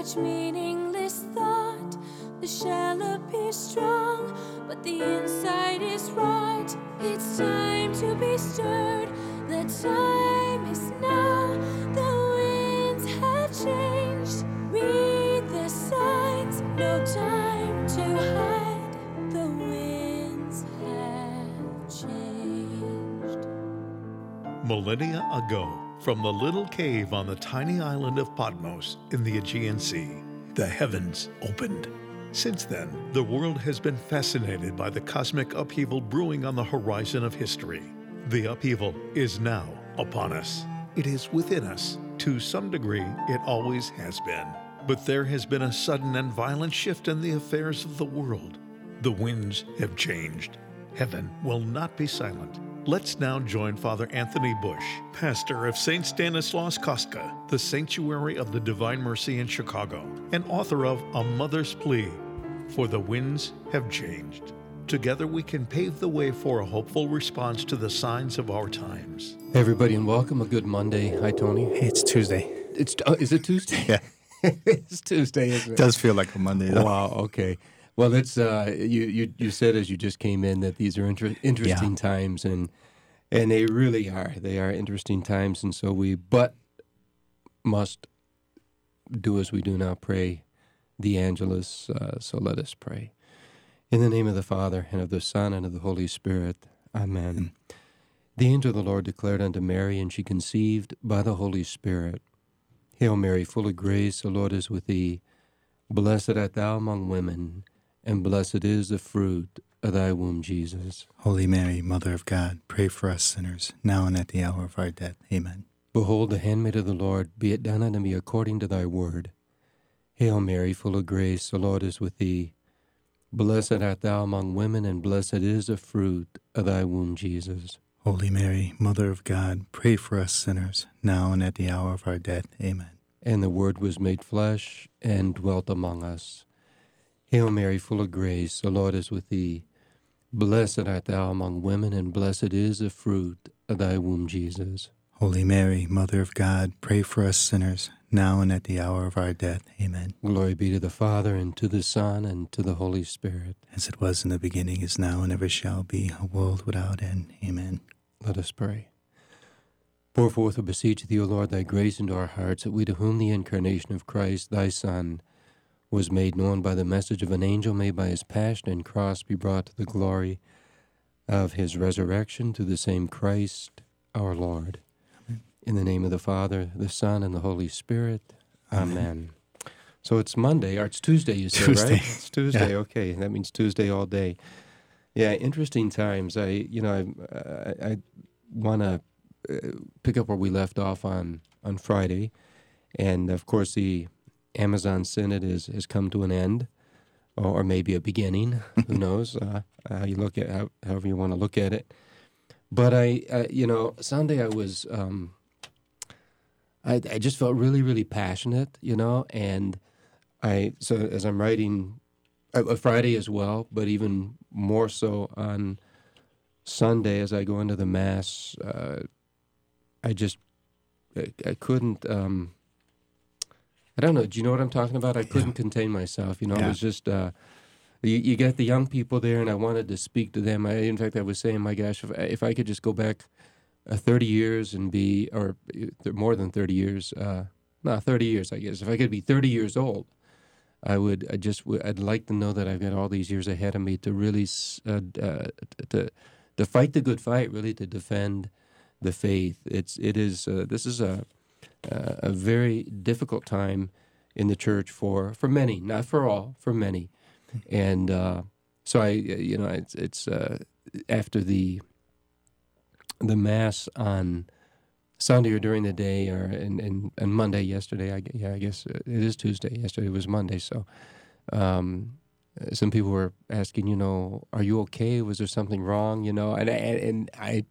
each meaningless thought. The shell appears strong, but the inside is rot. It's time to be stirred. The time is now. The winds have changed. Read the signs. No time to hide. The winds have changed. Millennia ago, from the little cave on the tiny island of Patmos in the Aegean Sea, the heavens opened. Since then, the world has been fascinated by the cosmic upheaval brewing on the horizon of history. The upheaval is now upon us. It is within us. To some degree, it always has been. But there has been a sudden and violent shift in the affairs of the world. The winds have changed. Heaven will not be silent. Let's now join Father Anthony Bush, pastor of St. Stanislaus Kostka, the Sanctuary of the Divine Mercy in Chicago, and author of A Mother's Plea, For the Winds Have Changed. Together we can pave the way for a hopeful response to the signs of our times. Hey everybody, and welcome. A good Monday. Hi, Tony. Hey, it's Tuesday. Is it Tuesday? Yeah. It's Tuesday, isn't it? It does feel like a Monday, though. Wow, okay. Well, it's you said as you just came in that these are interesting times, and they really are. They are interesting times, and so we must do as we do now, pray the Angelus. So let us pray. In the name of the Father, and of the Son, and of the Holy Spirit. Amen. The angel of the Lord declared unto Mary, and she conceived by the Holy Spirit. Hail Mary, full of grace, the Lord is with thee. Blessed art thou among women, and blessed is the fruit of thy womb, Jesus. Holy Mary, Mother of God, pray for us sinners, now and at the hour of our death. Amen. Behold, the handmaid of the Lord, be it done unto me according to thy word. Hail Mary, full of grace, the Lord is with thee. Blessed art thou among women, and blessed is the fruit of thy womb, Jesus. Holy Mary, Mother of God, pray for us sinners, now and at the hour of our death. Amen. And the Word was made flesh, and dwelt among us. Hail Mary, full of grace, the Lord is with thee. Blessed art thou among women, and blessed is the fruit of thy womb, Jesus. Holy Mary, Mother of God, pray for us sinners, now and at the hour of our death. Amen. Glory be to the Father, and to the Son, and to the Holy Spirit. As it was in the beginning, is now, and ever shall be, a world without end. Amen. Let us pray. Pour forth, we beseech thee, O Lord, thy grace into our hearts, that we to whom the incarnation of Christ, thy Son, was made known by the message of an angel, may by his passion and cross be brought to the glory of his resurrection, through the same Christ our Lord. Amen. In the name of the Father, the Son, and the Holy Spirit. Amen. So it's Monday, or it's Tuesday, you said, Tuesday. right? It's Tuesday, Yeah. Okay. That means Tuesday all day. Yeah, interesting times. I want to pick up where we left off on Friday. And, of course, the Amazon Synod has come to an end, or maybe a beginning. Who knows? How you look at however you want to look at it. But Sunday I was, I just felt really, really passionate, and so as I'm writing, Friday as well, but even more so on Sunday as I go into the Mass, I couldn't. I don't know. Do you know what I'm talking about? I couldn't contain myself. It was just, you get the young people there, and I wanted to speak to them. In fact, I was saying, my gosh, if I could just go back 30 years and be, or more than 30 years, 30 years, I guess. If I could be 30 years old, I'd like to know that I've got all these years ahead of me to really, to fight the good fight, really, to defend the faith. This is a very difficult time in the church for many, not for all, for many. And so it's after the Mass on Sunday or during the day, or and Monday yesterday. I guess it is Tuesday. Yesterday was Monday. So some people were asking, are you okay? Was there something wrong? And I.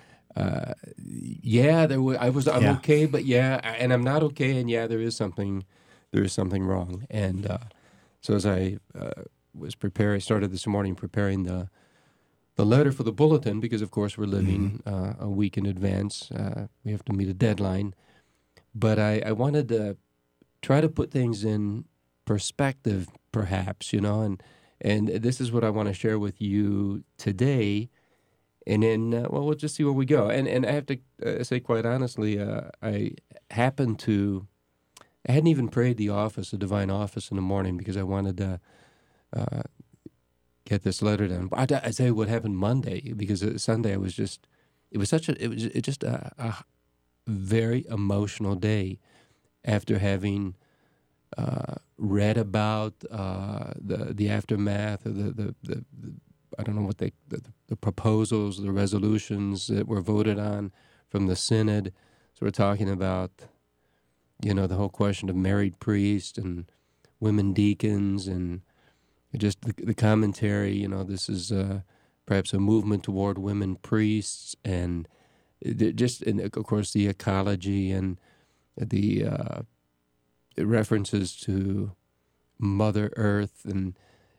I'm okay, but and I'm not okay, and there is something wrong. And so as I was preparing, I started this morning preparing the letter for the bulletin, because of course we're living a week in advance. We have to meet a deadline, but I wanted to try to put things in perspective, perhaps, and this is what I want to share with you today. And then, we'll just see where we go. And I have to say, quite honestly, I hadn't even prayed the divine office in the morning because I wanted to get this letter done. But I tell you what happened Monday, because Sunday it was just a very emotional day after having read about the aftermath of the I don't know what the proposals, the resolutions that were voted on from the synod. So we're talking about, the whole question of married priests and women deacons, and just the commentary. This is perhaps a movement toward women priests, and and of course the ecology and the references to Mother Earth, and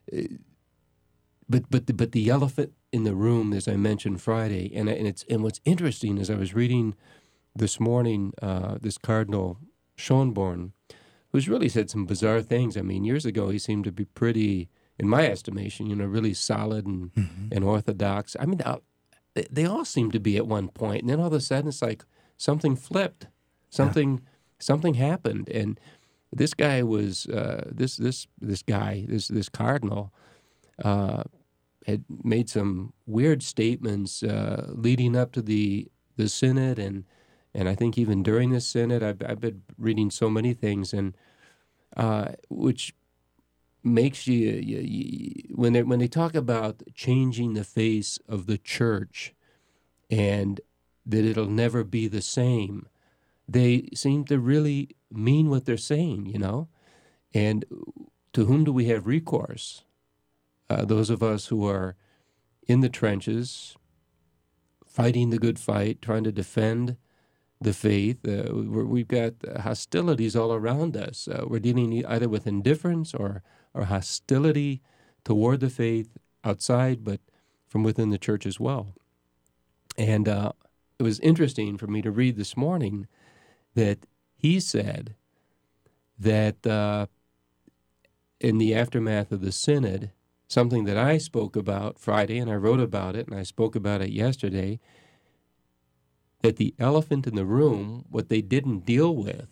but the elephant in the room, as I mentioned Friday, and what's interesting is I was reading this morning this Cardinal Schönborn, who's really said some bizarre things. I mean, years ago he seemed to be pretty, in my estimation, really solid and and orthodox. I mean, they all seem to be at one point, and then all of a sudden it's like something flipped, something happened, and this guy was this cardinal had made some weird statements leading up to the synod, and I think even during the synod, I've been reading so many things, and which makes you when they talk about changing the face of the church, and that it'll never be the same, they seem to really mean what they're saying, And to whom do we have recourse? Those of us who are in the trenches, fighting the good fight, trying to defend the faith. We've got hostilities all around us. We're dealing either with indifference or hostility toward the faith outside, but from within the church as well. And it was interesting for me to read this morning that he said that in the aftermath of the synod, something that I spoke about Friday, and I wrote about it, and I spoke about it yesterday, that the elephant in the room, what they didn't deal with,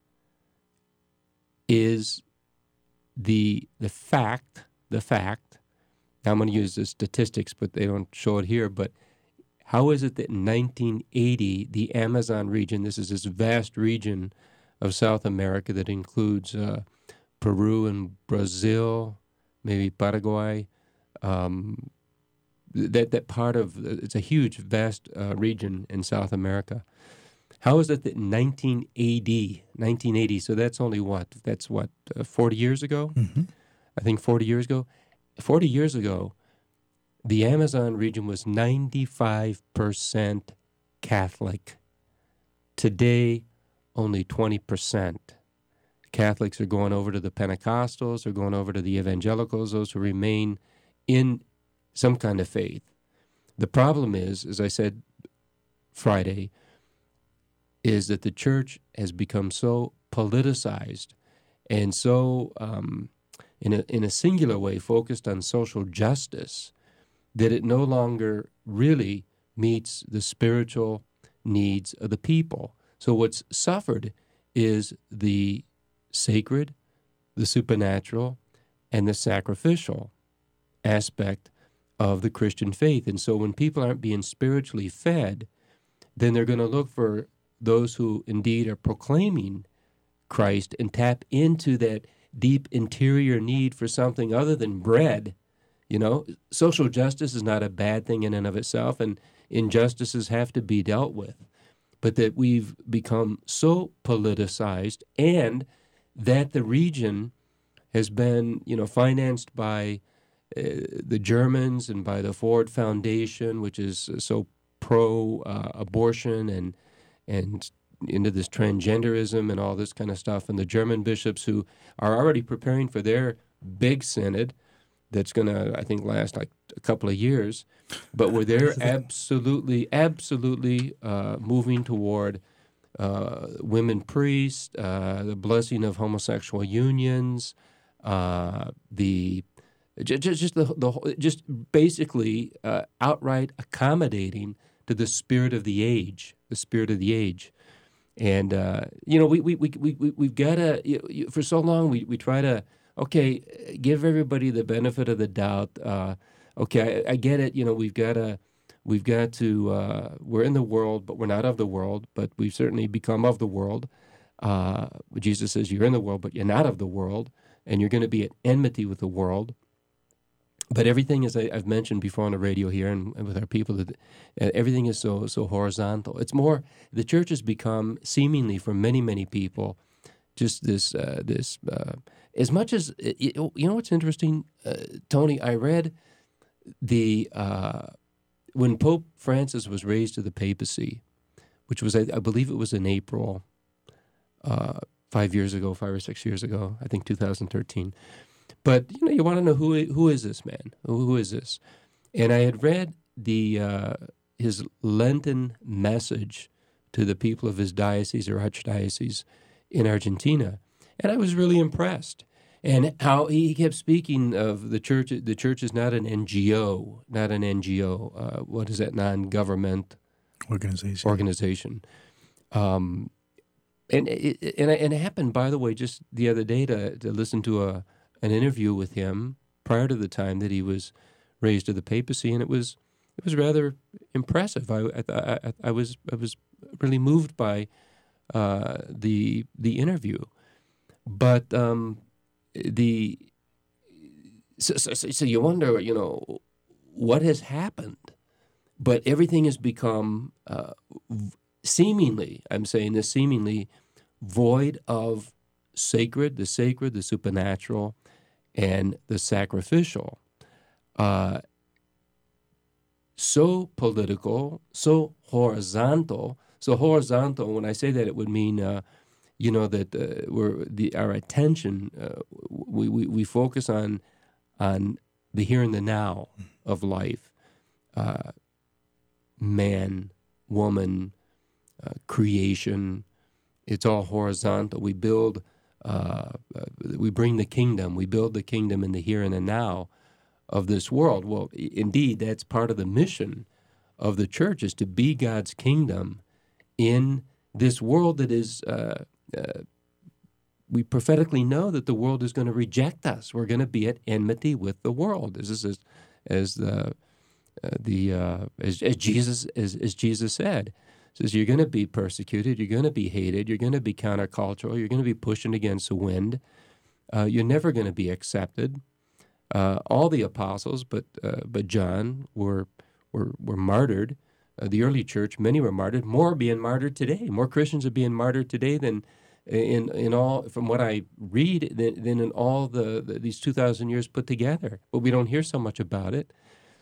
is the fact, now I'm going to use the statistics, but they don't show it here, but how is it that in 1980, the Amazon region, this is this vast region of South America that includes Peru and Brazil, maybe Paraguay, that part of, it's a huge, vast region in South America. How is it that in 1980, so that's only what? That's 40 years ago? Mm-hmm. I think 40 years ago. 40 years ago, the Amazon region was 95% Catholic. Today, only 20%. Catholics are going over to the Pentecostals, they're going over to the evangelicals, those who remain in some kind of faith. The problem is, as I said Friday, is that the church has become so politicized and so, in a singular way, focused on social justice, that it no longer really meets the spiritual needs of the people. So what's suffered is the sacred, the supernatural, and the sacrificial aspect of the Christian faith. And so when people aren't being spiritually fed, then they're going to look for those who indeed are proclaiming Christ and tap into that deep interior need for something other than bread. Social justice is not a bad thing in and of itself, and injustices have to be dealt with. But that we've become so politicized, and that the region has been, financed by the Germans and by the Ford Foundation, which is so pro-abortion and into this transgenderism and all this kind of stuff, and the German bishops who are already preparing for their big synod that's going to, I think, last like a couple of years, but where they're absolutely moving toward women priests, the blessing of homosexual unions, the just basically outright accommodating to the spirit of the age, And we've got to, for so long we try to, okay, give everybody the benefit of the doubt. Okay, I get it. We've got to. We're in the world, but we're not of the world. But we've certainly become of the world. Jesus says, "You're in the world, but you're not of the world, and you're going to be at enmity with the world." But everything, as I've mentioned before on the radio here and with our people, that everything is so horizontal. It's more, the church has become, seemingly for many people, just this as much as, what's interesting, Tony, I read when Pope Francis was raised to the papacy, which was, I believe it was in April, 5 or 6 years ago, I think 2013. But you want to know who is this man? Who is this? And I had read his Lenten message to the people of his diocese or archdiocese in Argentina, and I was really impressed. And how he kept speaking of the church. The church is not an NGO, what is that? Non-government organization. And it happened, by the way, just the other day to listen to an interview with him prior to the time that he was raised to the papacy, and it was rather impressive. I was really moved by the interview, but so you wonder, what has happened, but everything has become seemingly, I'm saying this, seemingly void of the sacred, the supernatural, and the sacrificial. So political, so horizontal. So horizontal, when I say that, it would mean, that our attention, we focus on the here and the now of life, man, woman, creation. It's all horizontal. We build. We bring the kingdom. We build the kingdom in the here and the now of this world. Well, indeed, that's part of the mission of the church, is to be God's kingdom in this world that is. We prophetically know that the world is going to reject us. We're going to be at enmity with the world. As Jesus said. Says you're going to be persecuted, you're going to be hated, you're going to be countercultural, you're going to be pushing against the wind. You're never going to be accepted. All the apostles, but John, were martyred. The early church, many were martyred. More are being martyred today. More Christians are being martyred today than in all, from what I read, than in all these 2,000 years put together. But we don't hear so much about it.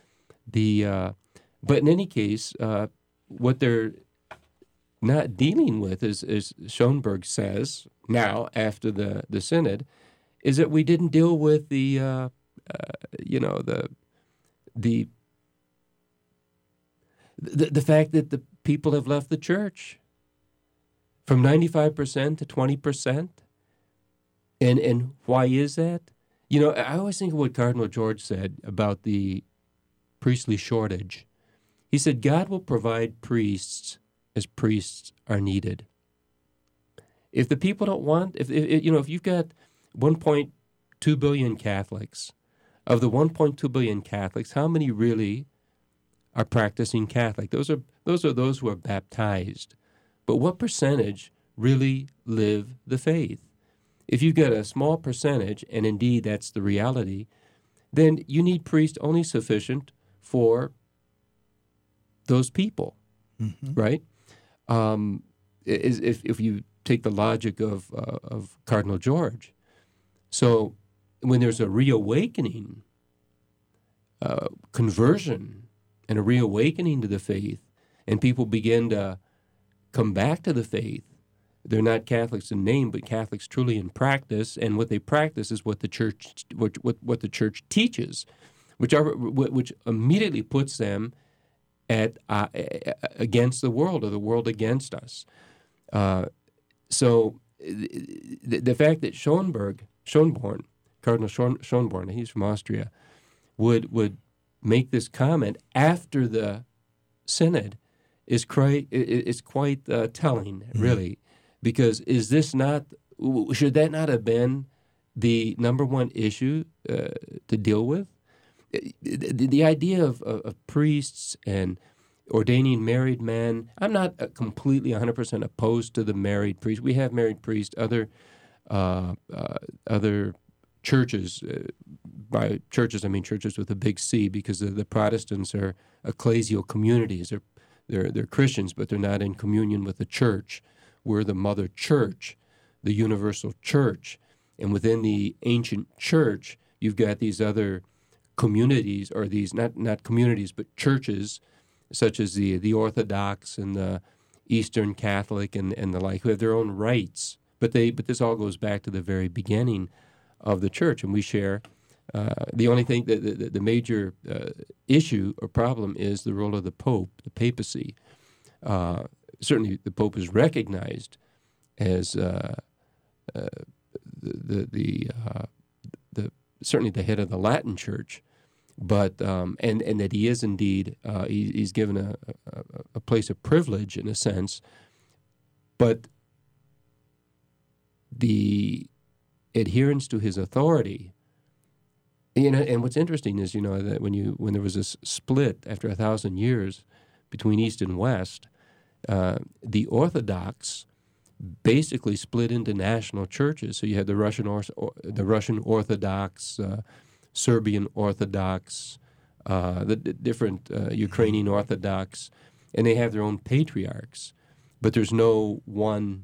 But in any case, what they're not dealing with, as Schoenberg says now after the synod, is that we didn't deal with the fact that the people have left the church from 95% to 20%. And why is that? I always think of what Cardinal George said about the priestly shortage. He said, God will provide priests as priests are needed. If the people don't want, if you've got 1.2 billion Catholics, of the 1.2 billion Catholics, how many really are practicing Catholic? Those are those who are baptized. But what percentage really live the faith? If you've got a small percentage, and indeed that's the reality, then you need priests only sufficient for those people, right? If you take the logic of Cardinal George, so when there's a reawakening, conversion, and a reawakening to the faith, and people begin to come back to the faith, they're not Catholics in name, but Catholics truly in practice, and what they practice is what the church what the church teaches, which immediately puts them at against the world, or the world against us. So the fact that Schönborn Cardinal Schönborn, he's from Austria, would make this comment after the synod is quite telling, really, because should that not have been the number one issue to deal with? The idea of priests and ordaining married men, I'm not completely 100% opposed to the married priest. We have married priests, other churches, by churches I mean churches with a big C, because the Protestants are ecclesial communities. They're Christians, but they're not in communion with the church. We're the mother church, the universal church. And within the ancient church, you've got these other communities, or these not communities, but churches, such as the Orthodox and the Eastern Catholic and the like, who have their own rites. But this all goes back to the very beginning of the church, and we share. The only thing, the major issue or problem is the role of the Pope, the papacy. Certainly, the Pope is recognized as certainly the head of the Latin Church, but and that he is indeed he's given a place of privilege in a sense, but the adherence to his authority. And what's interesting is, that when there was this split after 1,000 years between East and West, the Orthodox basically split into national churches. So you had the Russian Orthodox, Serbian Orthodox, the different Ukrainian Orthodox, and they have their own patriarchs, but there's no one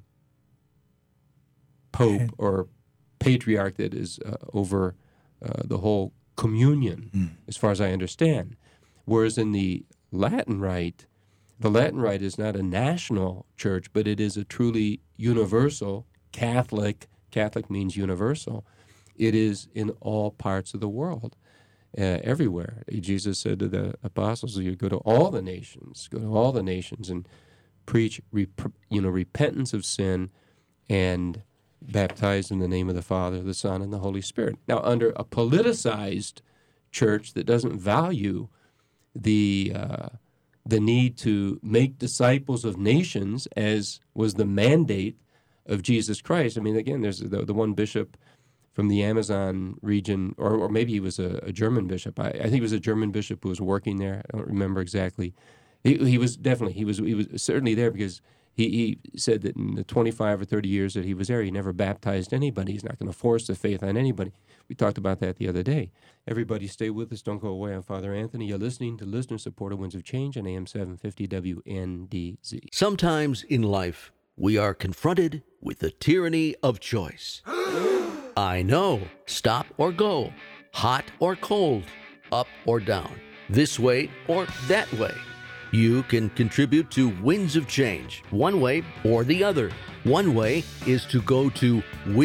pope or patriarch that is over the whole communion, as far as I understand. Whereas in the Latin Rite is not a national church, but it is a truly universal Catholic. Catholic means universal. It is in all parts of the world, everywhere. Jesus said to the apostles, "You go to all the nations, and preach, repentance of sin, and baptized in the name of the Father, the Son, and the Holy Spirit." Now, under a politicized church that doesn't value the need to make disciples of nations, as was the mandate of Jesus Christ. I mean, again, there's the one bishop from the Amazon region, or maybe he was a German bishop. I think he was a German bishop who was working there. I don't remember exactly. He was certainly there, because he said that in the 25 or 30 years that he was there, he never baptized anybody. He's not going to force the faith on anybody. We talked about that the other day. Everybody stay with us. Don't go away. I'm Father Anthony. You're listening to Listener-Supported Winds of Change on AM 750 WNDZ. Sometimes in life, we are confronted with the tyranny of choice. I know. Stop or go. Hot or cold. Up or down. This way or that way. You can contribute to Winds of Change, one way or the other. One way is to go to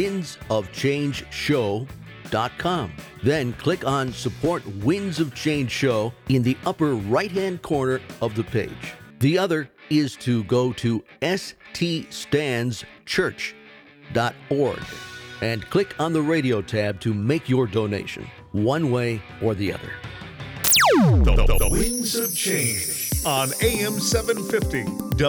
windsofchangeshow.com. Then click on Support Winds of Change Show in the upper right-hand corner of the page. The other is to go to ststandschurch.org and click on the radio tab to make your donation, one way or the other. The Winds of Change on AM 750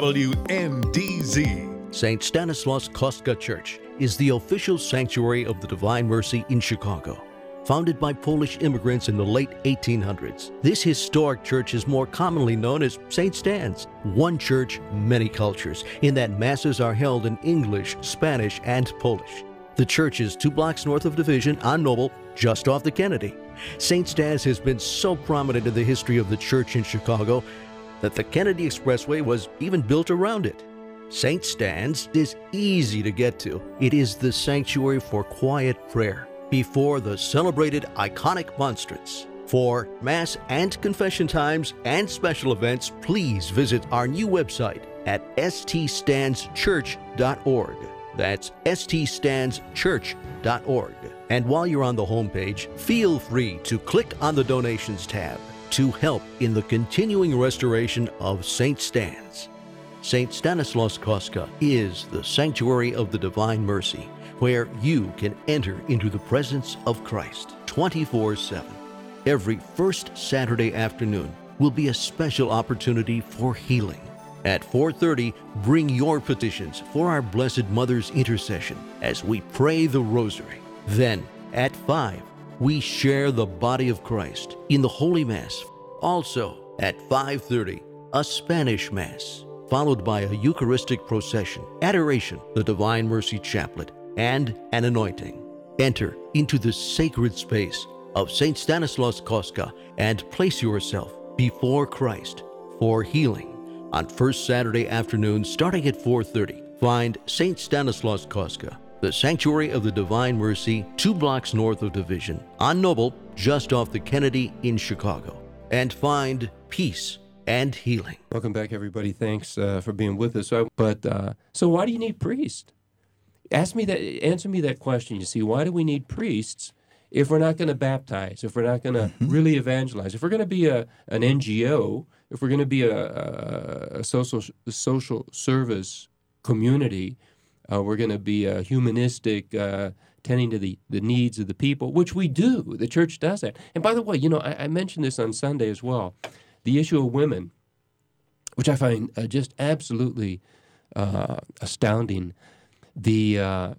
WNDZ. St. Stanislaus Kostka Church is the official sanctuary of the Divine Mercy in Chicago. Founded by Polish immigrants in the late 1800s, this historic church is more commonly known as St. Stan's. One church, many cultures, in that masses are held in English, Spanish, and Polish. The church is 2 blocks north of Division on Noble, just off the Kennedy. St. Stan's has been so prominent in the history of the church in Chicago that the Kennedy Expressway was even built around it. St. Stan's is easy to get to. It is the sanctuary for quiet prayer before the celebrated iconic monstrance. For Mass and confession times and special events, please visit our new website at ststandschurch.org. That's ststandschurch.org. And while you're on the homepage, feel free to click on the donations tab to help in the continuing restoration of St. Stan's. St. Stanislaus Kostka is the sanctuary of the Divine Mercy, where you can enter into the presence of Christ 24/7. Every first Saturday afternoon will be a special opportunity for healing. At 4:30, bring your petitions for our Blessed Mother's intercession as we pray the Rosary. Then, at 5, we share the body of Christ in the Holy Mass. Also, at 5:30, a Spanish Mass, followed by a Eucharistic procession, adoration, the Divine Mercy Chaplet, and an anointing. Enter into the sacred space of St. Stanislaus Kostka and place yourself before Christ for healing. On first Saturday afternoon, starting at 4:30, find St. Stanislaus Kostka, the Sanctuary of the Divine Mercy, 2 blocks north of Division, on Noble, just off the Kennedy in Chicago, and find peace and healing. Welcome back, everybody. Thanks for being with us. So why do you need priests? Answer me that question. You see, why do we need priests if we're not going to baptize, if we're not going to really evangelize, if we're going to be an NGO, if we're going to be a social service community, we're going to be a humanistic, tending to the needs of the people, which we do. The church does that. And by the way, I mentioned this on Sunday as well, the issue of women, which I find just absolutely astounding. The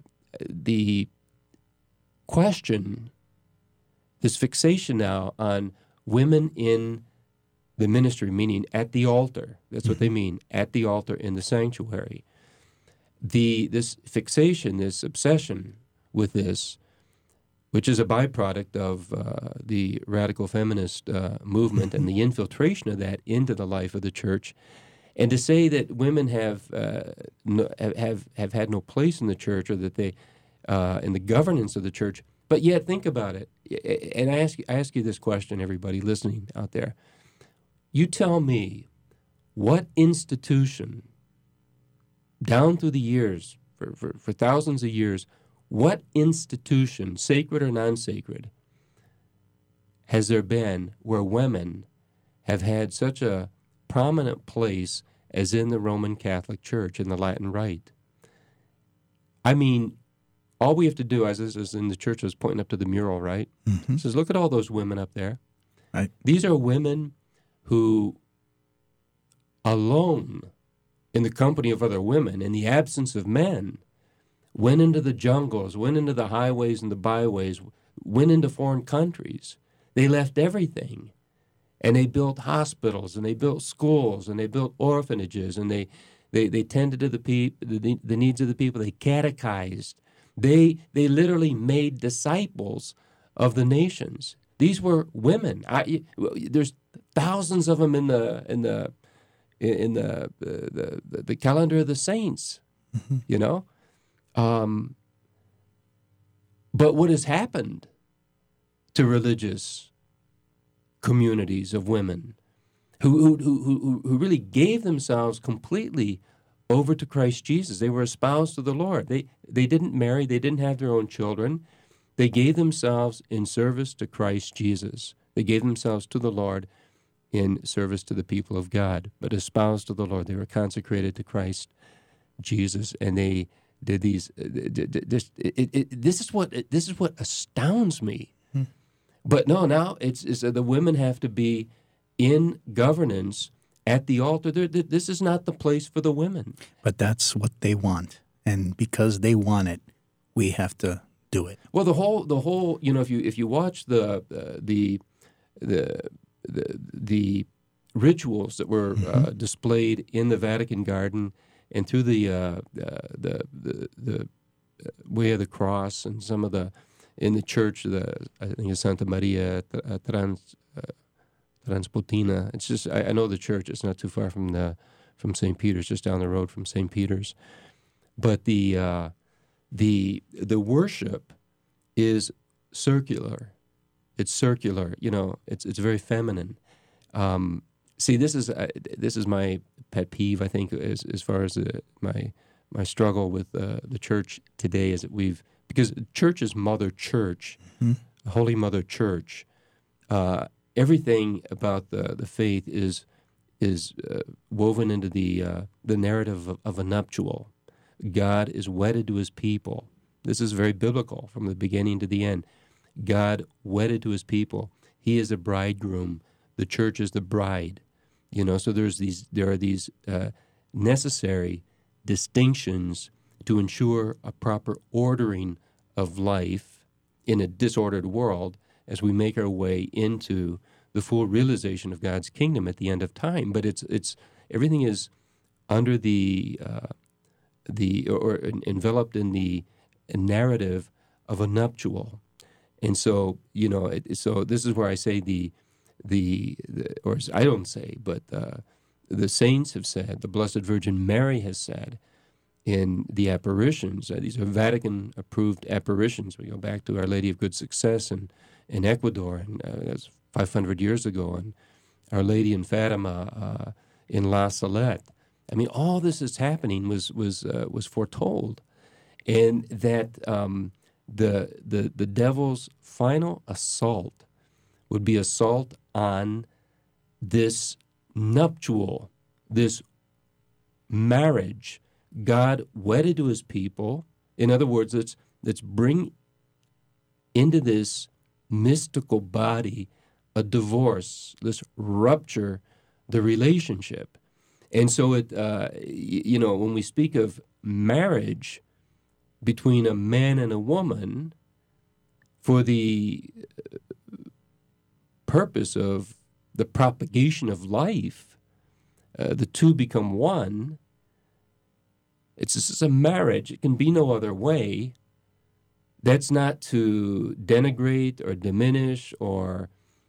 question, this fixation now on women in the ministry, meaning at the altar. That's what they mean, at the altar in the sanctuary. This fixation, this obsession with this, which is a byproduct of the radical feminist movement and the infiltration of that into the life of the church, and to say that women have had no place in the church, or that they in the governance of the church. But yet, think about it. And I ask you this question, everybody listening out there. You tell me, what institution, down through the years, for thousands of years, what institution, sacred or non-sacred, has there been where women have had such a prominent place as in the Roman Catholic Church, in the Latin Rite? I mean, all we have to do, as in the church, I was pointing up to the mural, right? Mm-hmm. It says, look at all those women up there. Right. These are women who, alone, in the company of other women, in the absence of men, went into the jungles, went into the highways and the byways, went into foreign countries. They left everything. And they built hospitals, and they built schools, and they built orphanages, and they tended to the needs of the people. They catechized. They literally made disciples of the nations. These were women. There's thousands of them in the calendar of the saints. But what has happened to religious communities of women who really gave themselves completely over to Christ Jesus? They were espoused to the Lord. They didn't marry. They didn't have their own children. They gave themselves in service to Christ Jesus. They gave themselves to the Lord in service to the people of God, but espoused to the Lord. They were consecrated to Christ Jesus, and they did these. This is what astounds me. But no, now it's the women have to be in governance at the altar. This is not the place for the women. But that's what they want, and because they want it, we have to do it. Well, the whole, if you watch the rituals that were displayed in the Vatican Garden and through the way of the cross, and some of in the church, I think it's Santa Maria Transpotina. It's just, I know the church. It's not too far from St. Peter's, just down the road from St. Peter's. But the worship is circular. It's circular. It's very feminine. See, this is my pet peeve, I think, as far as my struggle with the church today, is that because church is Mother Church, Holy Mother Church. Everything about the faith is woven into the narrative of a nuptial. God is wedded to his people. This is very biblical from the beginning to the end. God wedded to his people. He is a bridegroom. The church is the bride. So there are these necessary distinctions to ensure a proper ordering of life in a disordered world as we make our way into the full realization of God's kingdom at the end of time. But it's everything is under or enveloped in the narrative of a nuptial. And so, so this is where I say or I don't say, but the saints have said, the Blessed Virgin Mary has said in the apparitions, these are Vatican-approved apparitions. We go back to Our Lady of Good Success in Ecuador, and that's 500 years ago, and Our Lady in Fatima in La Salette. I mean, all this is happening was foretold, and that the devil's final assault would be assault on this nuptial, this marriage, God wedded to his people. In other words, let's bring into this mystical body a divorce. Let's rupture the relationship. And so when we speak of marriage between a man and a woman for the purpose of the propagation of life, the two become one. It's just a marriage. It can be no other way. That's not to denigrate or diminish or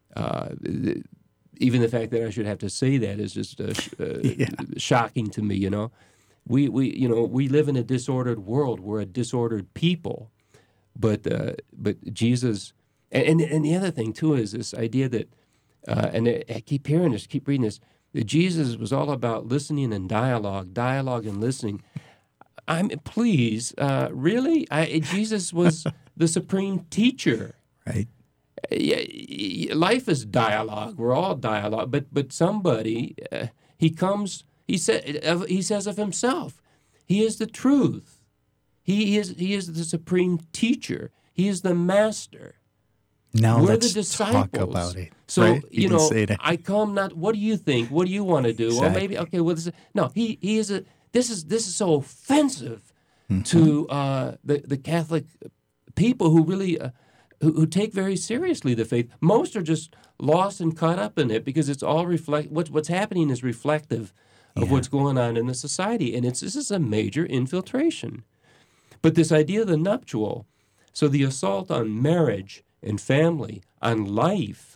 even the fact that I should have to say that is just shocking to me. We live in a disordered world. We're a disordered people, but Jesus, and the other thing too is this idea that, and I keep hearing this, keep reading this, that Jesus was all about listening and dialogue and listening. Really? Jesus was the supreme teacher. Right. Yeah, life is dialogue. We're all dialogue. But somebody, he says of himself, he is the truth. He is the supreme teacher. He is the master. We're let's the disciples. Talk about it. So, right? I come not, what do you think? What do you want to do? Exactly. Well, maybe, okay, well, he is this is so offensive to the Catholic people who really, who take very seriously the faith. Most are just lost and caught up in it because it's all what's happening is reflective of what's going on in the society. And this is a major infiltration. But this idea of the nuptial, so the assault on marriage and family, on life,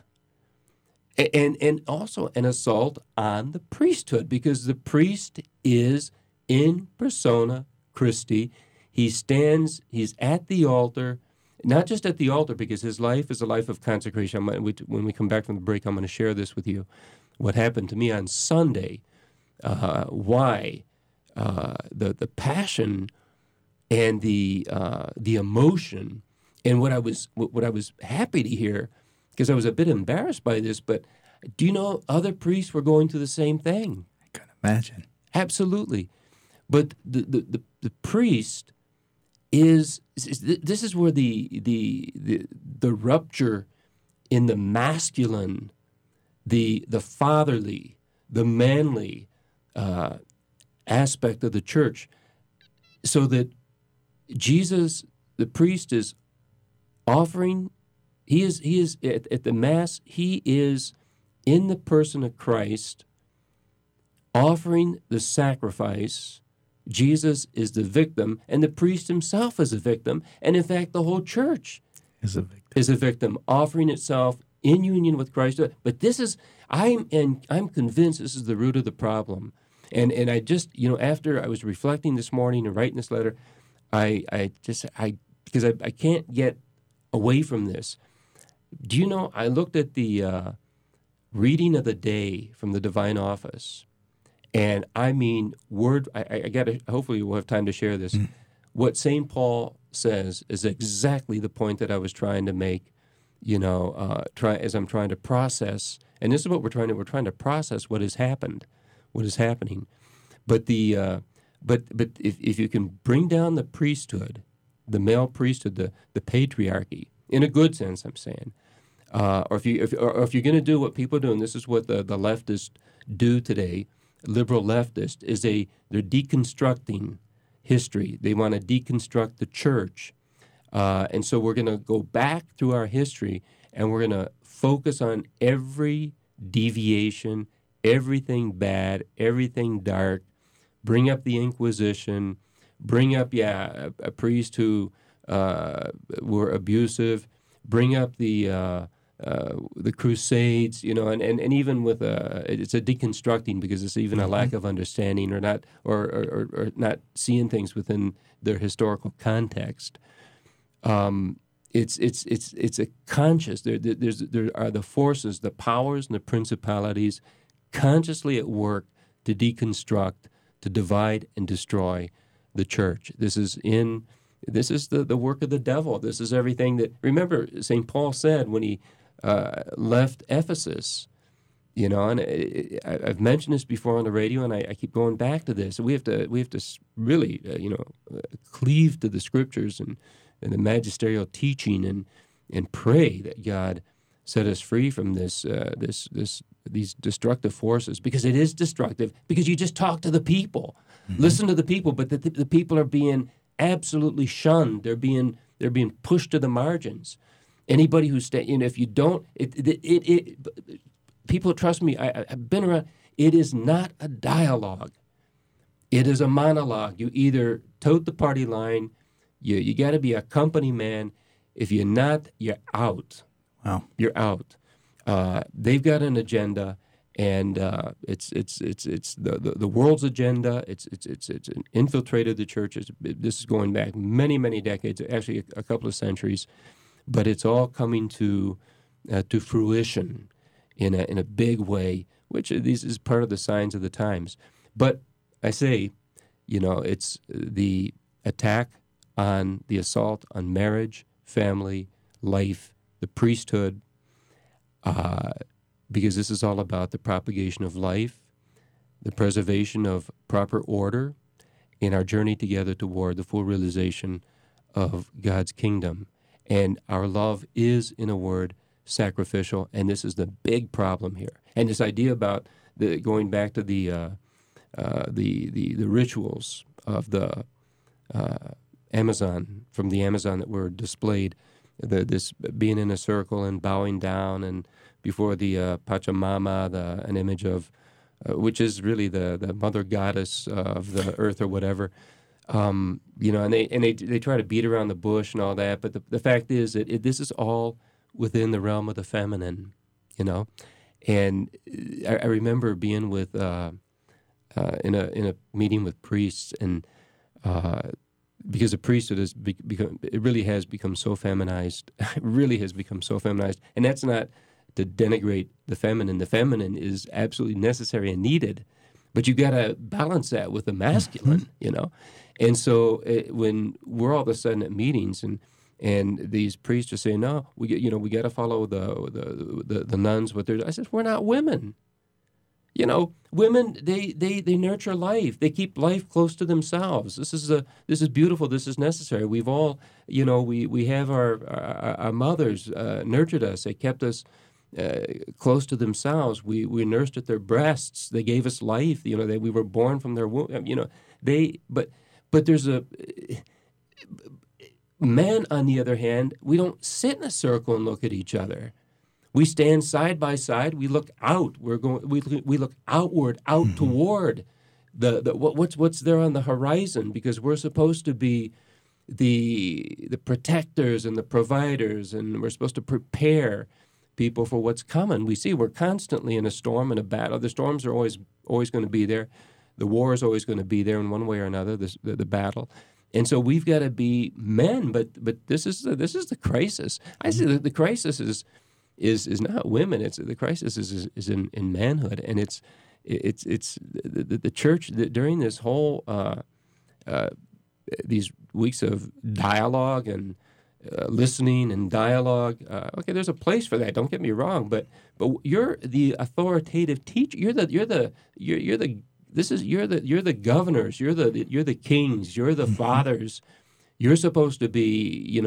and also an assault on the priesthood, because the priest is in persona Christi. He's at the altar, not just at the altar, because his life is a life of consecration. When we come back from the break, I'm going to share this with you. What happened to me on Sunday, why the passion and the emotion, and what I was happy to hear, because I was a bit embarrassed by this, but do you know other priests were going through the same thing? I can imagine. Absolutely. But the priest this is where the rupture in the masculine, the fatherly, the manly aspect of the church, so that Jesus, the priest, is offering. He is at the Mass. He is in the person of Christ, offering the sacrifice. Jesus is the victim, and the priest himself is a victim, and in fact, the whole church is a victim, offering itself in union with Christ. But I'm convinced this is the root of the problem. And I just, after I was reflecting this morning and writing this letter, because I can't get away from this. Do you know, I looked at the reading of the day from the Divine Office, and I mean, hopefully we'll have time to share this. What St. Paul says is exactly the point that I was trying to make, as I'm trying to process And this is what we're trying to process what has happened, what is happening. But if you can bring down the priesthood, the male priesthood, the patriarchy, in a good sense, I'm saying, or if you're going to do what people do, and this is what the leftists do today, liberal leftists, is they're deconstructing history. They want to deconstruct the church. And so we're going to go back through our history, and we're going to focus on every deviation, everything bad, everything dark, bring up the Inquisition, bring up, a priest who were abusive, bring up the Crusades, and even with it's a deconstructing because it's even a lack of understanding or not seeing things within their historical context. It's a conscious. There are the forces, the powers, and the principalities consciously at work to deconstruct, to divide and destroy the church. This is the work of the devil. This is everything that. Remember, St. Paul said when he left Ephesus, and I've mentioned this before on the radio, and I keep going back to this. We have to really cleave to the scriptures and the magisterial teaching and pray that God set us free from these destructive forces, because it is destructive. Because you just talk to the people, listen to the people, but the people are being absolutely shunned. They're being pushed to the margins. Anybody who's if you don't, people trust me. I've been around. It is not a dialogue. It is a monologue. You either tote the party line. You got to be a company man. If you're not, you're out. Wow. You're out. They've got an agenda, and it's the world's agenda. It's infiltrated the church. This is going back many decades, actually a couple of centuries, but it's all coming to fruition in a big way. Which this is part of the signs of the times. But I say, it's the attack on the assault on marriage, family, life, the priesthood, because this is all about the propagation of life, the preservation of proper order, in our journey together toward the full realization of God's kingdom. And our love is, in a word, sacrificial, and this is the big problem here. And this idea about going back to the rituals of the Amazon, from the Amazon that were displayed, this being in a circle and bowing down and before the Pachamama, an image of, which is really the mother goddess of the earth or whatever, and they try to beat around the bush and all that. But the fact is that this is all within the realm of the feminine, And I remember being with in a meeting with priests, and because the priesthood has really has become so feminized. It really has become so feminized, and that's not to denigrate the feminine. The feminine is absolutely necessary and needed, but you got to balance that with the masculine, And so when we're all of a sudden at meetings and these priests are saying, no, we got to follow the nuns what they're. I said, we're not women. Women, they nurture life. They keep life close to themselves. This is beautiful. This is necessary. We've all, we have our mothers nurtured us. They kept us close to themselves. We nursed at their breasts. They gave us life. We were born from their womb. But there's a men, on the other hand, we don't sit in a circle and look at each other. We stand side by side. We look out. We look outward, out toward what's there on the horizon, because we're supposed to be the protectors and the providers, and we're supposed to prepare people for what's coming. We see we're constantly in a storm and a battle. The storms are always going to be there. The war is always going to be there in one way or another. The battle. And so we've got to be men, but this is the crisis. I say the crisis is not women. The crisis is in manhood, and it's the church during this whole these weeks of dialogue and listening and dialogue. Okay, there's a place for that. Don't get me wrong, but you're the authoritative teacher. You're the governors. You're the kings. You're the fathers. You're supposed to be,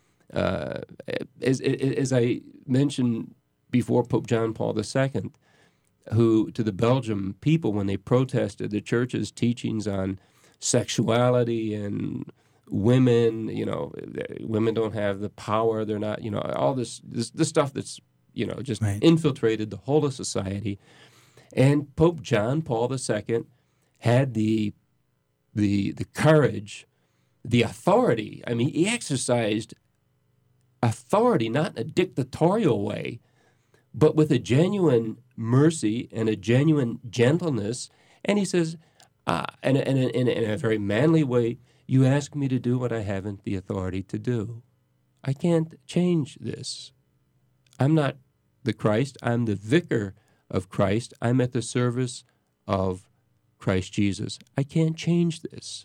as I mentioned before, Pope John Paul II, who to the Belgium people when they protested the church's teachings on sexuality and women, women don't have the power. They're not, all this stuff that's, just infiltrated the whole of society. And Pope John Paul II had the courage, the authority. I mean, he exercised authority, not in a dictatorial way, but with a genuine mercy and a genuine gentleness. And he says, in a very manly way, you ask me to do what I haven't the authority to do. I can't change this. I'm not the Christ. I'm the vicar of Christ. I'm at the service of Christ Jesus. I can't change this.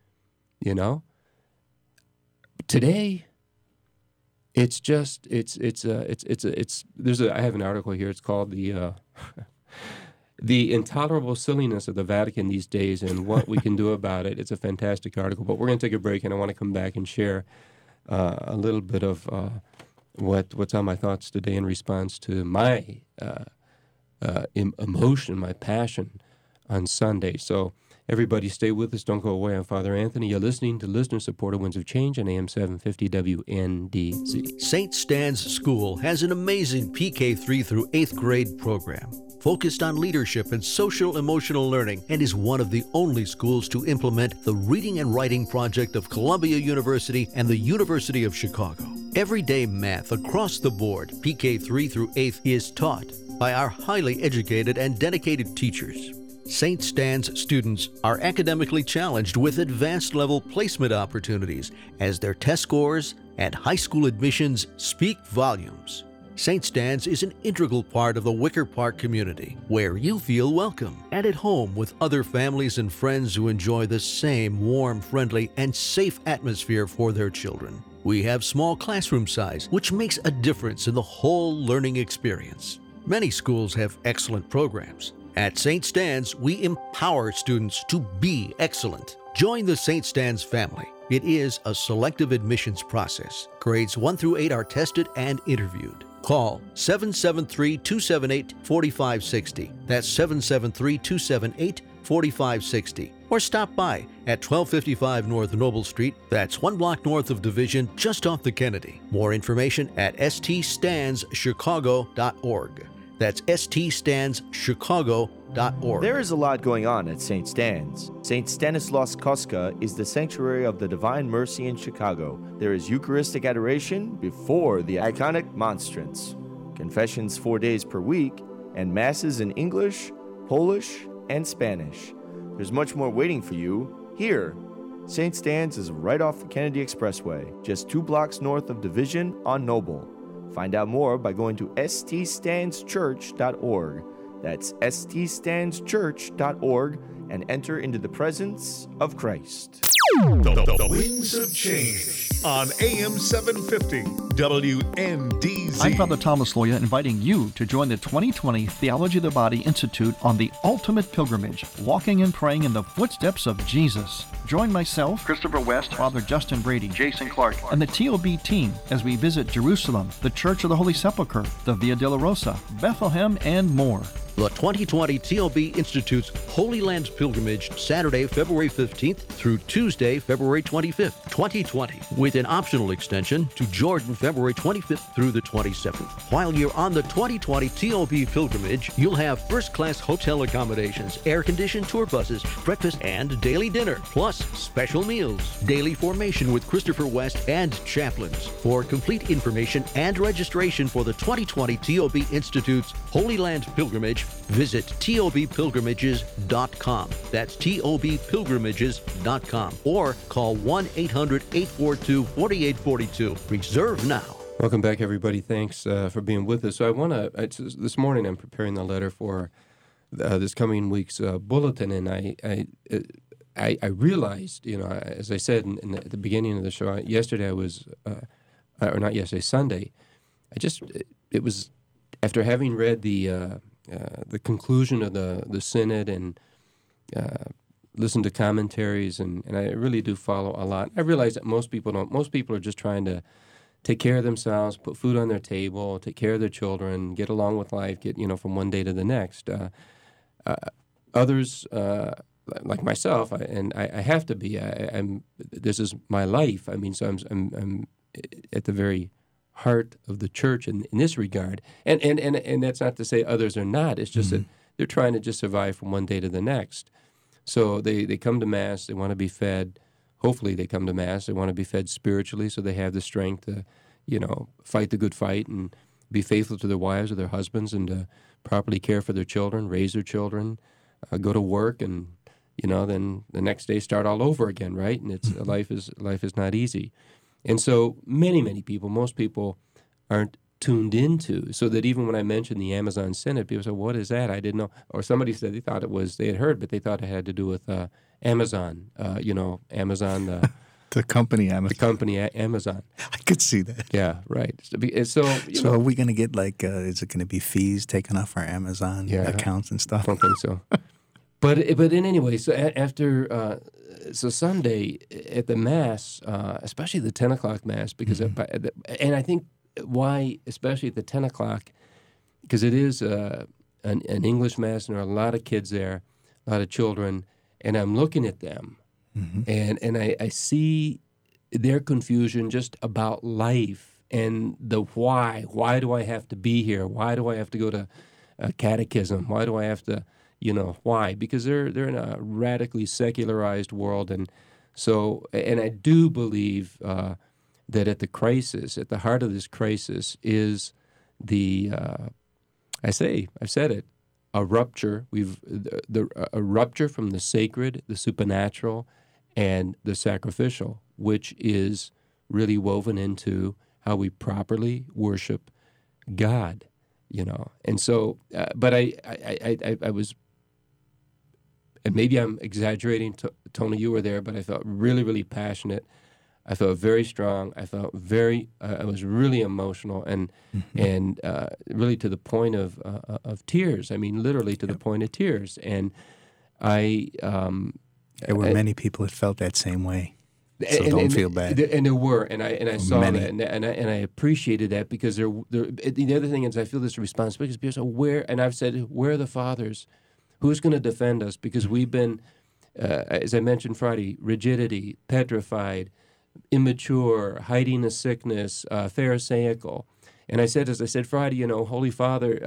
Today, it's just I have an article here. It's called The Intolerable Silliness of the Vatican These Days and What We Can Do About It. It's a fantastic article, but we're going to take a break, and I want to come back and share a little bit of what's on my thoughts today in response to my emotion, my passion on Sunday. So everybody stay with us. Don't go away. I'm Father Anthony. You're listening to Listener-Supported Winds of Change on AM 750 WNDZ. St. Stan's School has an amazing PK3 through 8th grade program focused on leadership and social-emotional learning, and is one of the only schools to implement the Reading and Writing Project of Columbia University and the University of Chicago. Everyday math across the board, PK3 through 8th, is taught by our highly educated and dedicated teachers. St. Stan's students are academically challenged with advanced level placement opportunities as their test scores and high school admissions speak volumes. St. Stan's is an integral part of the Wicker Park community, where you feel welcome and at home with other families and friends who enjoy the same warm, friendly, and safe atmosphere for their children. We have small classroom size, which makes a difference in the whole learning experience. Many schools have excellent programs. At St. Stan's, we empower students to be excellent. Join the St. Stan's family. It is a selective admissions process. Grades 1 through 8 are tested and interviewed. Call 773-278-4560. That's 773-278-4560. Or stop by at 1255 North Noble Street. That's 1 block north of Division, just off the Kennedy. More information at ststandschicago.org. That's ststandschicago.org. There is a lot going on at St. Stan's. St. Stanislaus Kostka is the sanctuary of the Divine Mercy in Chicago. There is Eucharistic adoration before the iconic monstrance, confessions 4 days per week, and masses in English, Polish, and Spanish. There's much more waiting for you here. St. Stan's is right off the Kennedy Expressway, just 2 blocks north of Division on Noble. Find out more by going to ststandschurch.org. That's ststandschurch.org and enter into the presence of Christ. The Winds of Change on AM 750 WNDZ. I'm Father Thomas Loya, inviting you to join the 2020 Theology of the Body Institute on the ultimate pilgrimage, walking and praying in the footsteps of Jesus. Join myself, Christopher West, Father Justin Brady, Jason Clark, and the TOB team as we visit Jerusalem, the Church of the Holy Sepulchre, the Via Dolorosa, Bethlehem, and more. The 2020 TOB Institute's Holy Land Pilgrimage, Saturday, February 15th through Tuesday, February 25th, 2020, with an optional extension to Jordan, February 25th through the 27th. While you're on the 2020 TOB Pilgrimage, you'll have first-class hotel accommodations, air-conditioned tour buses, breakfast and daily dinner, plus special meals, daily formation with Christopher West and chaplains. For complete information and registration for the 2020 TOB Institute's Holy Land Pilgrimage, visit tobpilgrimages.com. That's tobpilgrimages.com. Or call 1-800-842-4842. Reserve now. Welcome back, everybody. Thanks for being with us. So this morning I'm preparing the letter for this coming week's bulletin, and I realized, as I said at the beginning of the show, yesterday I was or not yesterday, Sunday, it was after having read the conclusion of the synod and listened to commentaries, and I really do follow a lot. I realize that most people don't. Most people are just trying to take care of themselves, put food on their table, take care of their children, get along with life, get from one day to the next. Others, like myself, I have to be. I'm. This is my life. I mean, so I'm at the very heart of the church in this regard. And that's not to say others are not. It's just that they're trying to just survive from one day to the next. So they come to Mass. They want to be fed. Hopefully they come to Mass. They want to be fed spiritually, so they have the strength to, fight the good fight and be faithful to their wives or their husbands, and to properly care for their children, raise their children, go to work, and then the next day start all over again, right? And it's life is not easy. And so many people, most people aren't tuned into, so that even when I mentioned the Amazon Synod, people said, what is that? I didn't know. Or somebody said they had heard, but they thought it had to do with Amazon, Amazon. The company Amazon. The company Amazon. I could see that. Yeah, right. So are we going to get is it going to be fees taken off our Amazon accounts and stuff? I don't think so. But in any way, so after so Sunday at the Mass, especially the 10 o'clock Mass, because and I think why especially at the 10 o'clock, because it is an English Mass, and there are a lot of kids there, a lot of children, and I'm looking at them, and I see their confusion just about life and the why. Why do I have to be here? Why do I have to go to catechism? Why do I have to... why? Because they're in a radically secularized world, and so I do believe that at the heart of this crisis is I've said it, a rupture. A rupture from the sacred, the supernatural, and the sacrificial, which is really woven into how we properly worship God. And so, but I was. And maybe I'm exaggerating, Tony, you were there, but I felt really, really passionate. I felt very strong. I was really emotional and really to the point of tears. I mean, literally to the point of tears. And there were many people that felt that same way. So don't feel bad. And there were, and I saw many. That, and I appreciated that, because the other thing is I feel this responsibility, because people say, and I've said, where are the fathers? Who's going to defend us? Because we've been, as I mentioned Friday, rigidity, petrified, immature, hiding a sickness, pharisaical. And I said, as I said Friday, Holy Father,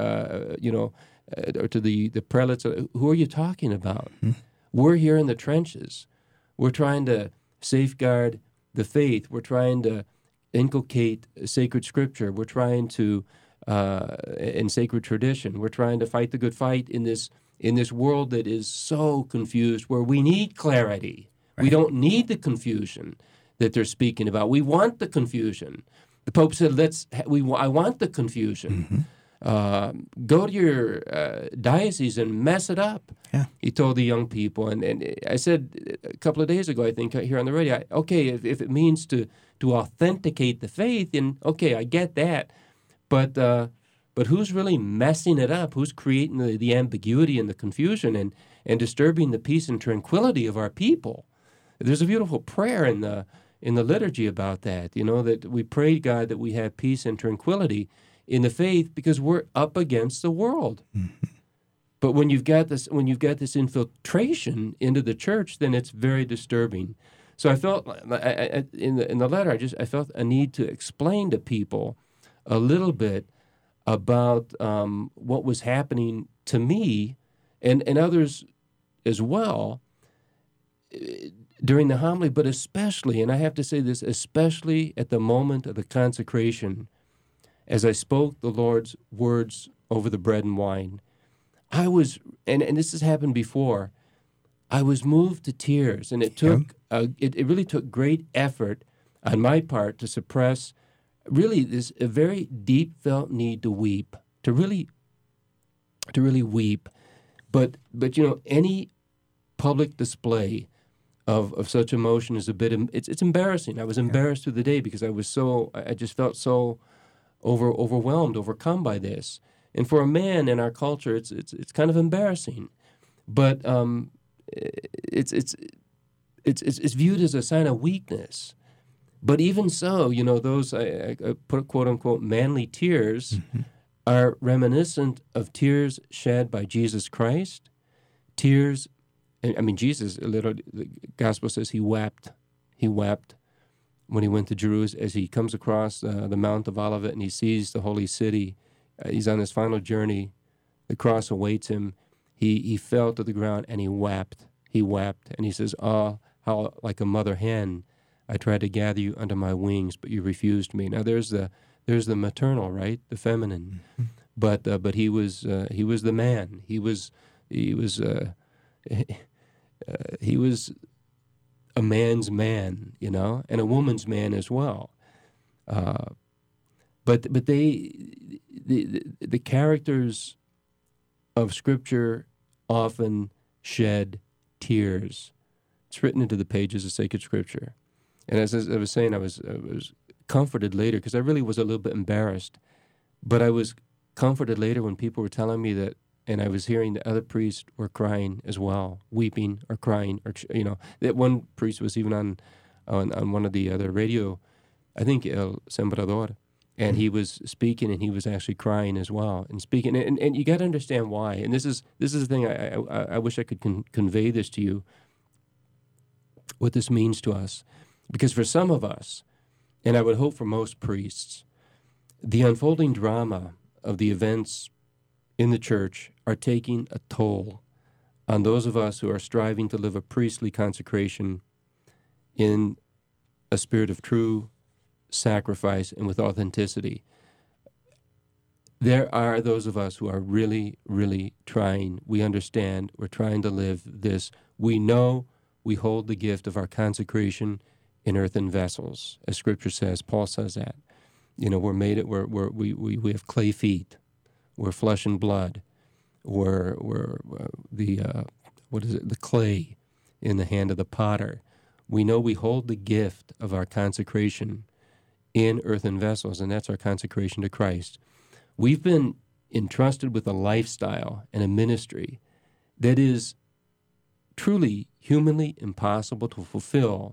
to the prelates, who are you talking about? We're here in the trenches. We're trying to safeguard the faith. We're trying to inculcate sacred scripture. We're trying to, in sacred tradition, we're trying to fight the good fight in this world that is so confused, where we need clarity. Right. We don't need the confusion that they're speaking about. We want the confusion. The Pope said, I want the confusion. Go to your diocese and mess it up. Yeah. He told the young people. And I said a couple of days ago, I think, here on the radio, if it means to authenticate the faith, then okay, I get that. But who's really messing it up? Who's creating the ambiguity and the confusion and disturbing the peace and tranquility of our people? There's a beautiful prayer in the liturgy about that, that we pray, God, that we have peace and tranquility in the faith, because we're up against the world. But when you've got this infiltration into the church, then it's very disturbing. So I felt in the letter, I felt a need to explain to people a little bit about what was happening to me and others as well during the homily, but especially, and I have to say this, especially at the moment of the consecration, as I spoke the Lord's words over the bread and wine. I was, and this has happened before, I was moved to tears, and it took it really took great effort on my part to suppress really a very deep felt need to weep, to really weep. But any public display of such emotion is a bit, it's embarrassing. I was embarrassed through the day because I just felt so overwhelmed, overcome by this. And for a man in our culture, it's kind of embarrassing. But it's viewed as a sign of weakness. But even so, those I put quote unquote manly tears are reminiscent of tears shed by Jesus Christ. Tears, Jesus, literally, the gospel says he wept. He wept when he went to Jerusalem, as he comes across the Mount of Olivet and he sees the holy city. He's on his final journey. The cross awaits him. He fell to the ground and he wept. He wept. And he says, "Oh, how like a mother hen, I tried to gather you under my wings, but you refused me." Now there's the maternal, right? The feminine. But he was the man. He was a man's man, and a woman's man as well. But the characters of Scripture often shed tears. It's written into the pages of sacred Scripture. And as I was saying, I was comforted later because I really was a little bit embarrassed. But I was comforted later when people were telling me that, and I was hearing that other priests were crying as well, weeping or crying, or that one priest was even on one of the other radio, I think El Sembrador, and he was speaking and he was actually crying as well and speaking. And you got to understand why. And this is the thing. I wish I could convey this to you, what this means to us, because for some of us, and I would hope for most priests, the unfolding drama of the events in the church are taking a toll on those of us who are striving to live a priestly consecration in a spirit of true sacrifice and with authenticity. There are those of us who are really, really trying. We understand. We're trying to live this. We know we hold the gift of our consecration in earthen vessels, as Scripture says. Paul says that. We're made. We have clay feet. We're flesh and blood. We're the clay in the hand of the potter. We know we hold the gift of our consecration in earthen vessels, and that's our consecration to Christ. We've been entrusted with a lifestyle and a ministry that is truly humanly impossible to fulfill,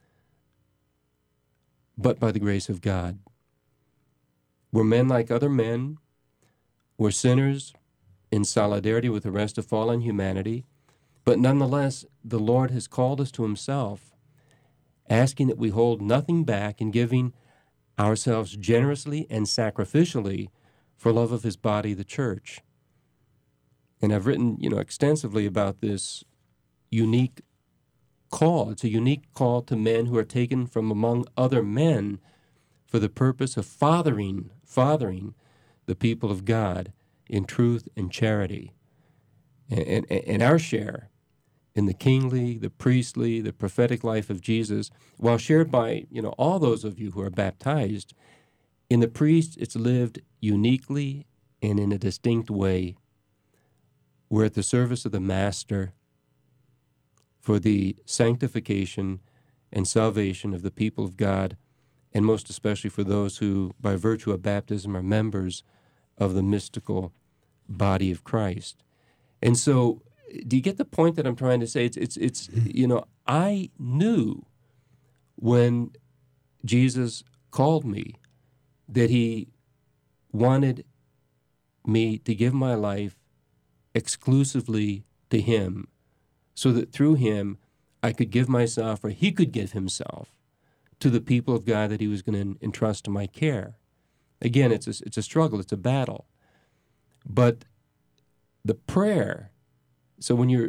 but by the grace of God. We're men like other men. We're sinners in solidarity with the rest of fallen humanity, but nonetheless, the Lord has called us to himself, asking that we hold nothing back in giving ourselves generously and sacrificially for love of his body, the church. And I've written, extensively about this unique call. It's a unique call to men who are taken from among other men for the purpose of fathering the people of God in truth and charity. And our share in the kingly, the priestly, the prophetic life of Jesus, while shared by, all those of you who are baptized, in the priest it's lived uniquely and in a distinct way. We're at the service of the Master for the sanctification and salvation of the people of God, and most especially for those who, by virtue of baptism, are members of the mystical body of Christ. And so, do you get the point that I'm trying to say? It's I knew when Jesus called me that he wanted me to give my life exclusively to him, so that through him I could give myself, or he could give himself, to the people of God that he was going to entrust to my care. Again, it's a struggle, it's a battle. But the prayer, so when you're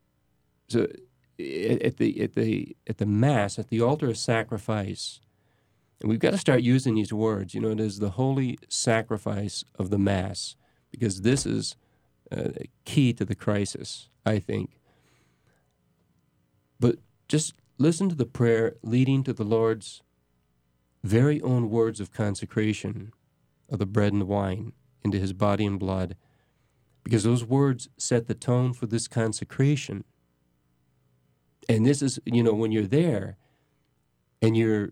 at the Mass, at the altar of sacrifice, and we've got to start using these words, it is the holy sacrifice of the Mass, because this is key to the crisis, I think. But just listen to the prayer leading to the Lord's very own words of consecration of the bread and the wine into his body and blood, because those words set the tone for this consecration. And this is, when you're there and you're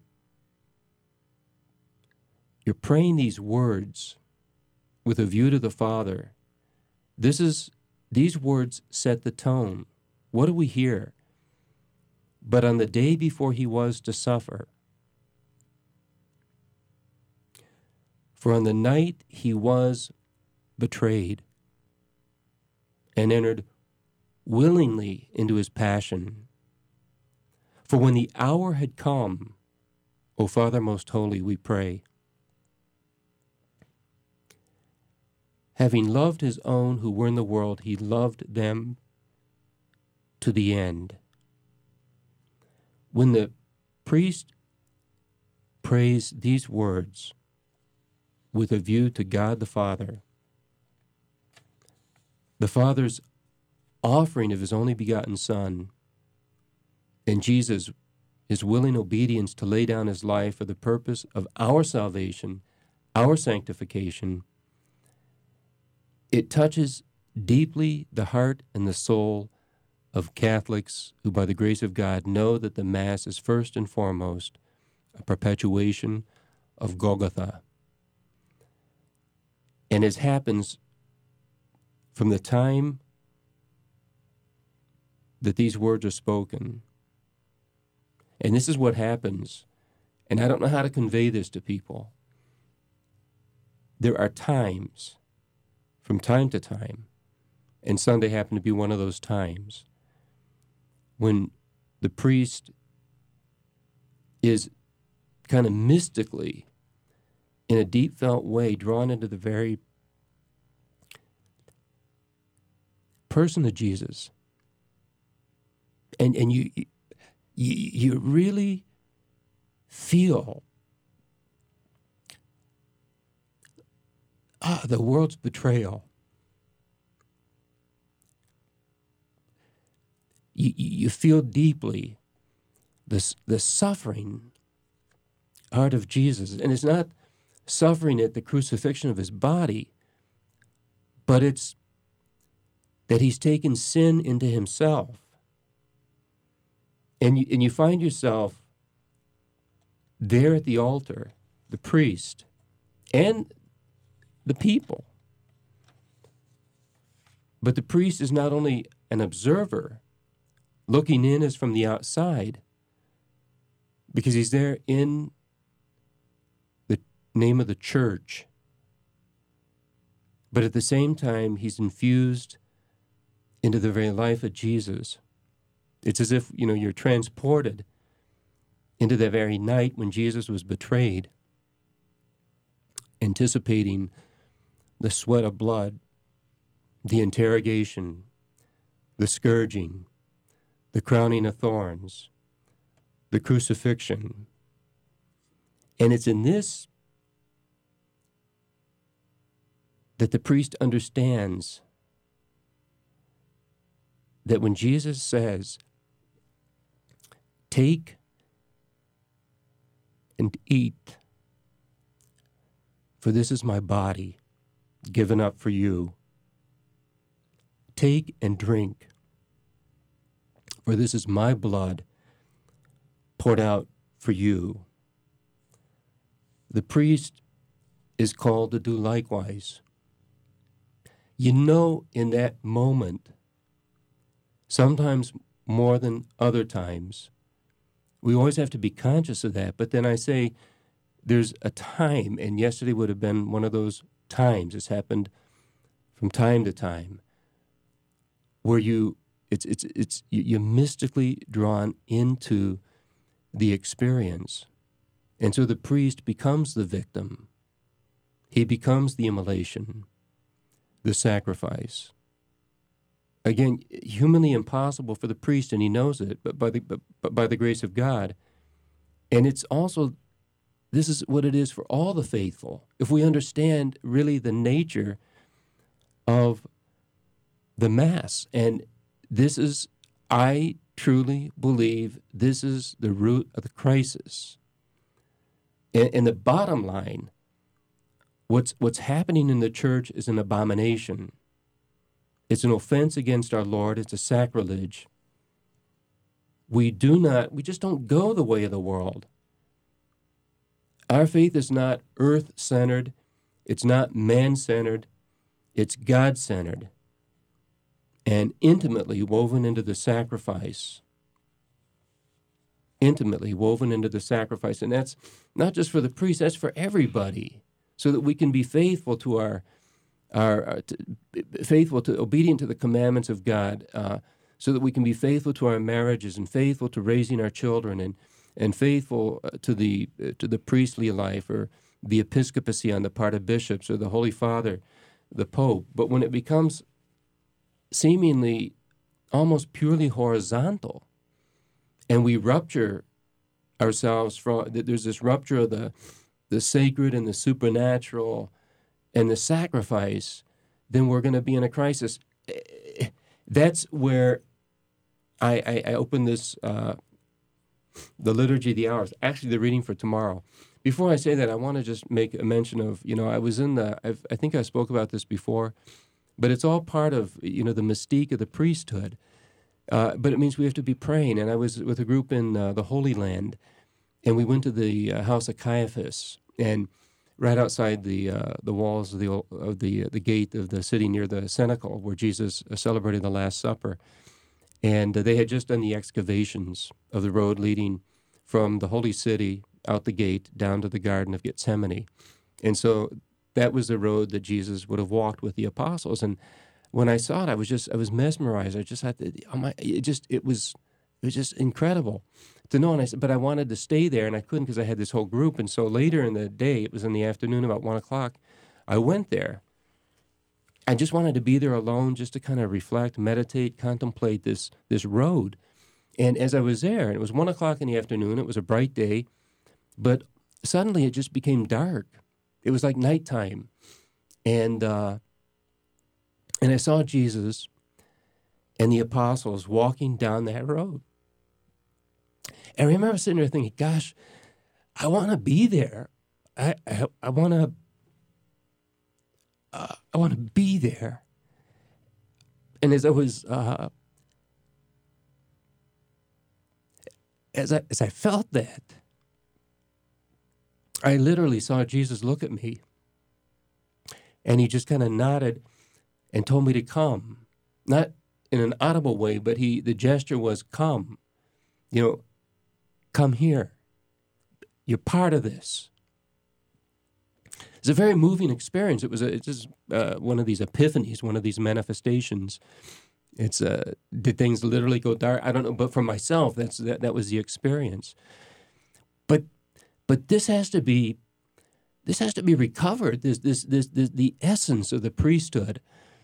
praying these words with a view to the Father, these words set the tone. What do we hear? But on the day before he was to suffer, for on the night he was betrayed and entered willingly into his passion. For when the hour had come, O Father most holy, we pray, having loved his own who were in the world, he loved them to the end. When the priest prays these words with a view to God the Father's offering of his only begotten Son, and Jesus, his willing obedience to lay down his life for the purpose of our salvation, our sanctification, it touches deeply the heart and the soul of Catholics who, by the grace of God, know that the Mass is first and foremost a perpetuation of Golgotha. And it happens from the time that these words are spoken. And this is what happens, and I don't know how to convey this to people. There are times, from time to time, and Sunday happened to be one of those times, when the priest is kind of mystically, in a deep felt way, drawn into the very person of Jesus. And you really feel the world's betrayal. You feel deeply the suffering heart of Jesus. And it's not suffering at the crucifixion of his body, but it's that he's taken sin into himself. And you find yourself there at the altar, the priest, and the people. But the priest is not only an observer, looking in as from the outside, because he's there in the name of the church. But at the same time, he's infused into the very life of Jesus. It's as if, you're transported into the very night when Jesus was betrayed, anticipating the sweat of blood, the interrogation, the scourging, the crowning of thorns, the crucifixion. And it's in this that the priest understands that when Jesus says, "Take and eat, for this is my body given up for you. Take and drink, for this is my blood poured out for you." The priest is called to do likewise. In that moment, sometimes more than other times, we always have to be conscious of that. But then I say there's a time, and yesterday would have been one of those times. It's happened from time to time, where you're mystically drawn into the experience. And so the priest becomes the victim. He becomes the immolation, the sacrifice. Again, humanly impossible for the priest, and he knows it, but by the grace of God. And it's also, this is what it is for all the faithful. If we understand really the nature of the Mass, and this is, I truly believe, this is the root of the crisis. And the bottom line, what's happening in the church is an abomination. It's an offense against our Lord. It's a sacrilege. we just don't go the way of the world. Our faith is not earth-centered. It's not man-centered. It's God-centered and intimately woven into the sacrifice. Intimately woven into the sacrifice. And that's not just for the priest, that's for everybody, so that we can be faithful to obedient to the commandments of God, so that we can be faithful to our marriages and faithful to raising our children and faithful to the priestly life or the episcopacy on the part of bishops or the Holy Father, the Pope. But when it becomes seemingly almost purely horizontal, and we rupture ourselves from, there's this rupture of the sacred and the supernatural and the sacrifice, then we're going to be in a crisis. That's where I open this, the Liturgy of the Hours, actually the reading for tomorrow. Before I say that, I want to just make a mention of, I was I think I spoke about this before, but it's all part of, the mystique of the priesthood. But it means we have to be praying. And I was with a group in the Holy Land, and we went to the house of Caiaphas, and right outside the walls of the gate of the city near the cenacle where Jesus celebrated the Last Supper. And they had just done the excavations of the road leading from the Holy City out the gate down to the Garden of Gethsemane. And so that was the road that Jesus would have walked with the apostles. And when I saw it, I was mesmerized. I just had to, it was just incredible to know. And I said, but I wanted to stay there, and I couldn't because I had this whole group. And so later in the day, it was in the afternoon, about 1 o'clock, I went there. I just wanted to be there alone, just to kind of reflect, meditate, contemplate this road. And as I was there, and it was 1 o'clock in the afternoon, it was a bright day, but suddenly it just became dark. It was like nighttime. And I saw Jesus and the apostles walking down that road. And I remember sitting there thinking, gosh, I want to be there. I want to be there. And as I was, as I felt that, I literally saw Jesus look at me, and he just kind of nodded and told me to come. Not in an audible way, but the gesture was, come. Come here. You're part of this. It's a very moving experience. It's just one of these epiphanies, one of these manifestations. Did things literally go dark? I don't know, but for myself, that was the experience. But this has to be recovered. The essence of the priesthood.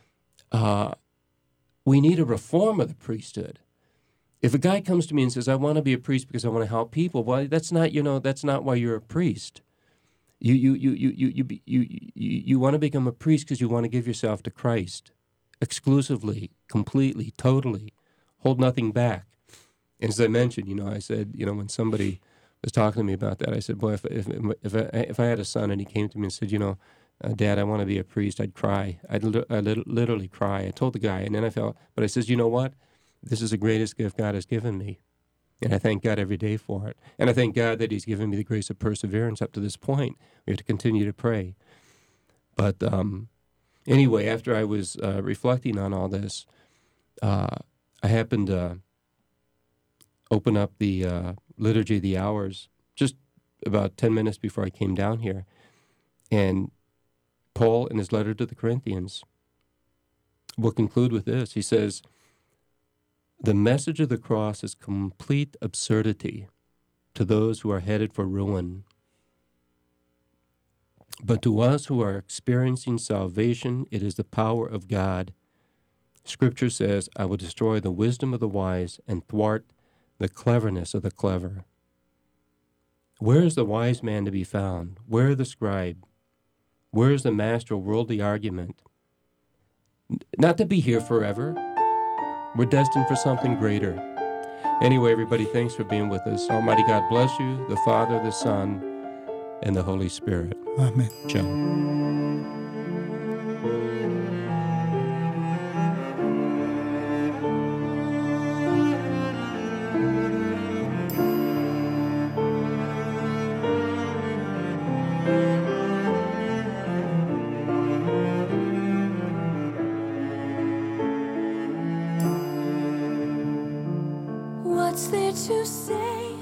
We need a reform of the priesthood. If a guy comes to me and says, "I want to be a priest because I want to help people," well, that's not why you're a priest. You want to become a priest because you want to give yourself to Christ exclusively, completely, totally, hold nothing back. And as I mentioned, I said, when somebody was talking to me about that, I said, boy, if I had a son and he came to me and said, Dad, I want to be a priest, I'd cry. I'd literally cry. I told the guy, and then I says, you know what? This is the greatest gift God has given me. And I thank God every day for it. And I thank God that he's given me the grace of perseverance up to this point. We have to continue to pray. But anyway, after I was reflecting on all this, I happened to open up the Liturgy of the Hours just about 10 minutes before I came down here. And Paul, in his letter to the Corinthians, will conclude with this. He says, "The message of the cross is complete absurdity to those who are headed for ruin. But to us who are experiencing salvation, it is the power of God. Scripture says, 'I will destroy the wisdom of the wise and thwart the cleverness of the clever.' Where is the wise man to be found? Where the scribe? Where is the master of worldly argument? Not to be here forever. We're destined for something greater." Anyway, everybody, thanks for being with us. Almighty God bless you, the Father, the Son, and the Holy Spirit. Amen. Ciao. What's there to say?